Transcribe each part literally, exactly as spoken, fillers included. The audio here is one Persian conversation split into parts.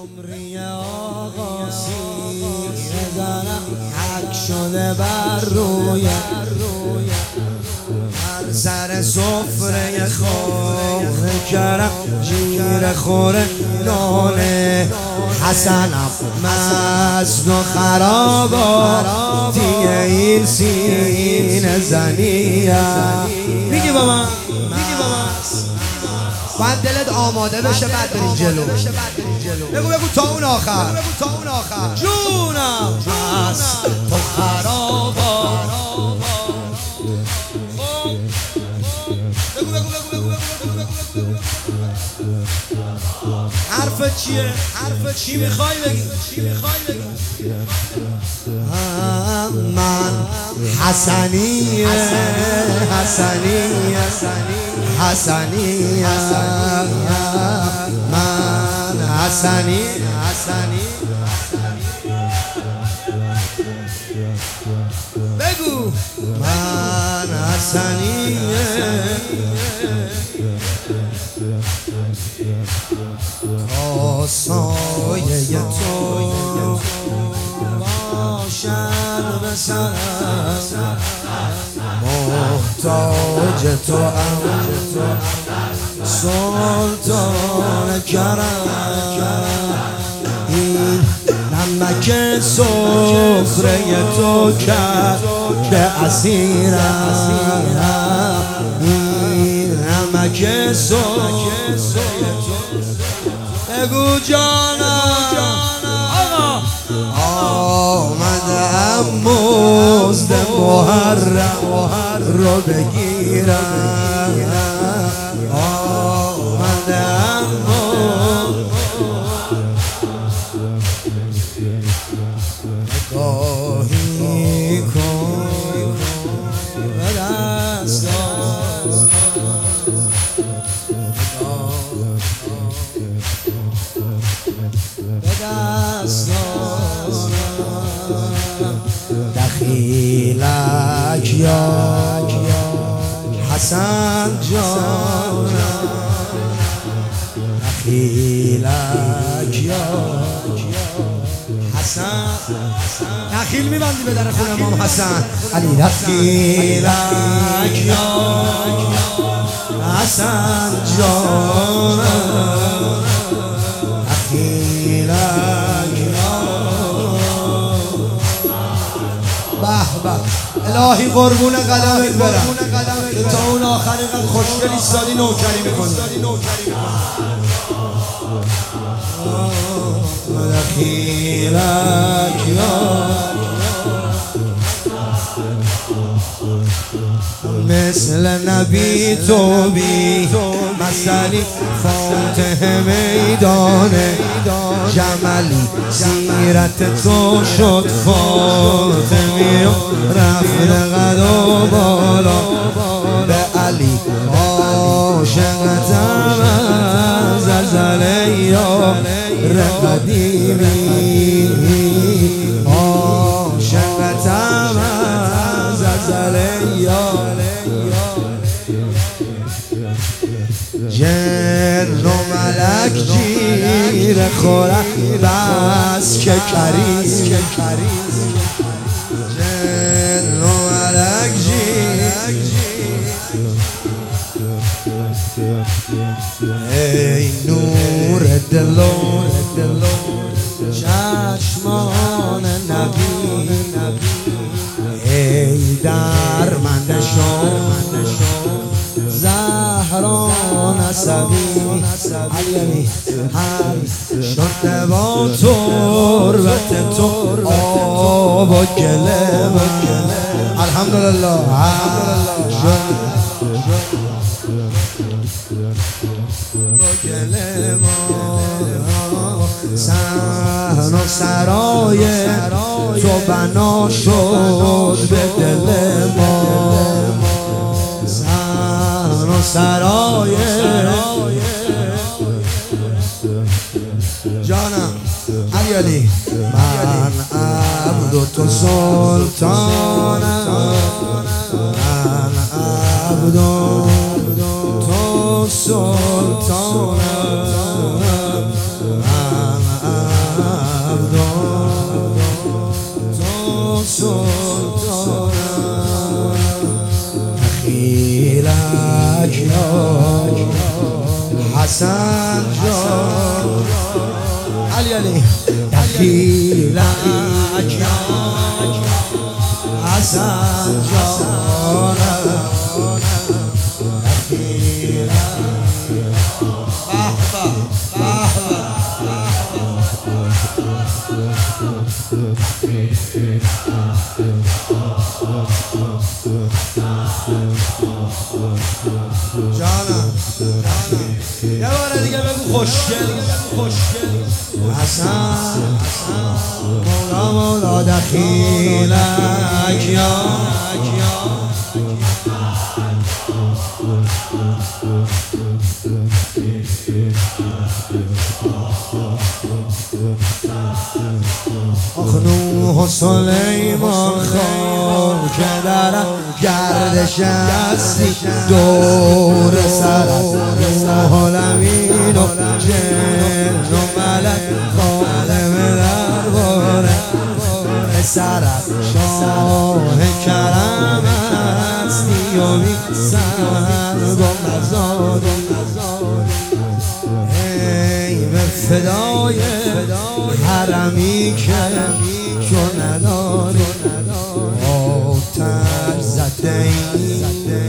عمری آقا سینه زنم حک شده بر روی هر سر سفره خواه کرم جیر خوره ناله حسنم مست و خرابا دیگه این سینه زنیه میگی با من میگی با من باید دلت آماده بشه بعد بریم جلو بگو بگو تا اون آخر تا اون آخر جونم مست تو خرابا بگو بگو بگو بگو بگو حرف چیه؟ حرف چی میخوای بگی؟ چی میخوای بگی؟ من حسنیه حسنیه حسنیه من حسنی حسنی بگو من حسنیه تا سایه تو باشد به سرم محتاج تو ام سلطان کرم این نمک سفره تو کرد به اسیرم این نمک سفره تو بگو جانم آمدم مزد محرم رو بگیرم آمدم نگاهی کن به دستان به دستان دخیلک یا حسن جان دخیلک یا حسن دخیل میبندی به در خون امام حسن علی دخیلک یا حسن جان به به الهی قربون قدمت برم که تا اون آخر اینقدر خوشگل ایستادی نوکری میکنی دخیلک یا مثل نبی تو بی مثلی فاتح میدان جملی سیرت تو شد فاطمی و رفت قد و بالا به علی عاشقتم از ازل یار قدیمی عاشقتم از ازل یار جن و ملک جیر خورم بس که کریز جن و ملک جیر ای نور دلون چشمان نبی ای درمند شام زهران عصبی علی هر شده با تربت تو آب و گله الحمدلله با گله سحن و سرای تو بنا شد به دل ما سحن و سرای جانم علی علی من عبد و تو سلطانم من عبد و تو سلطانم من حسن جان علی علی دخیلک حسن جان جانم یه بار دیگه بگو خوشگل حسن مولا مولا دخیلک یا آخ نوح و سلیمان خاک درم گردش هستی دور سرم روح الامین و جن و ملک خادم درباره سرم شاه کرم هستی و بی سر و مزار ای به فدای حرمی که تو نداری آتش زده ای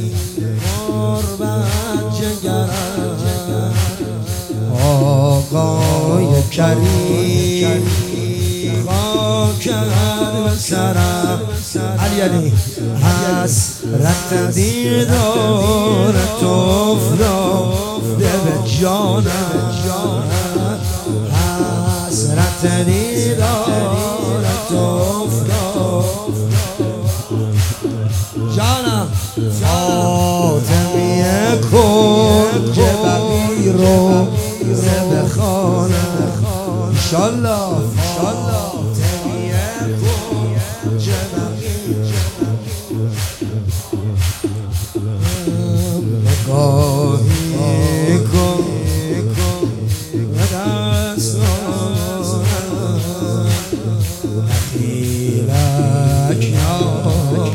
قربت جگرم آقای کریم خاکر به سرم علی علی حسرت دیدار تو افتاده به جانم حسرت دیدار تو افتاده جانم فاطمیه کن که بقی رو بخوانم انشالله فاطمیه کن که بقی نگاهی کن و دست دخیلک یا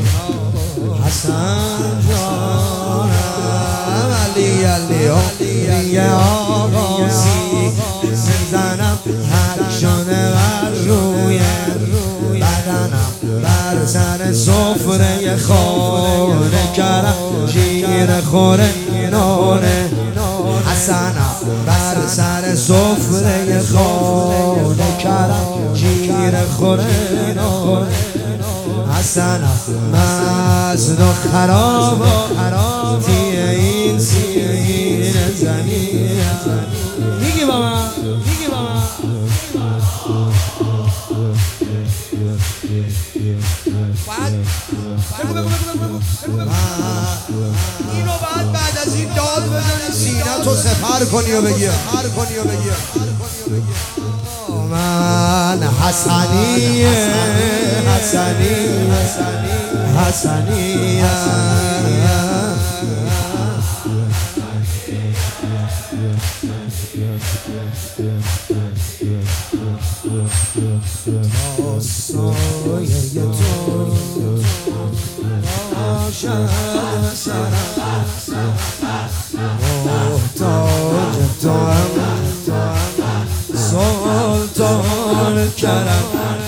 حسن جانم علی علی علی آغازی میزنم هر شانه بر روی بدنم بر سر سفره خانه کرم شیر خوره نانه حسنم بر سر سفره خانه کرم شیر خوره نانه حسنم مست و خراب تیه این سینه زمین میگی با من میگی با من بگو بگو بگو بگو اینو بعد بعد از این داد بزنی سینه تو سپر کنی و بگی سپر کنی و بگی من حسنی حسنی حسنی تا سایه تو باشد سرم محتاج تو هم سلطان کرم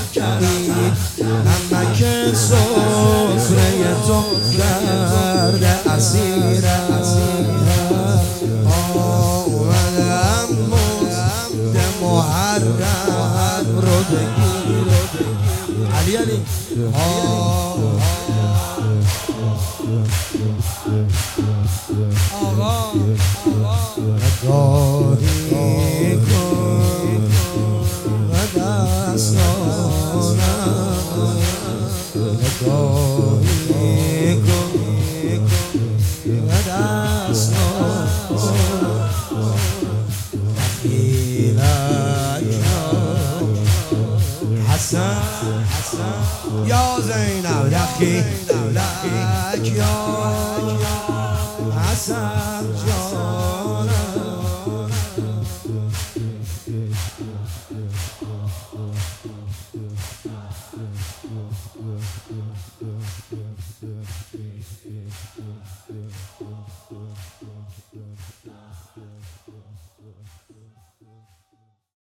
نمک سفره تو کرده اسیرم آمدم مزد محرم رو بگیر علی علی آقا نگاهی کن و دستانم نگاهی کن و دستانم دخیلک حسن یا زینب دخیلک یا حسن جانم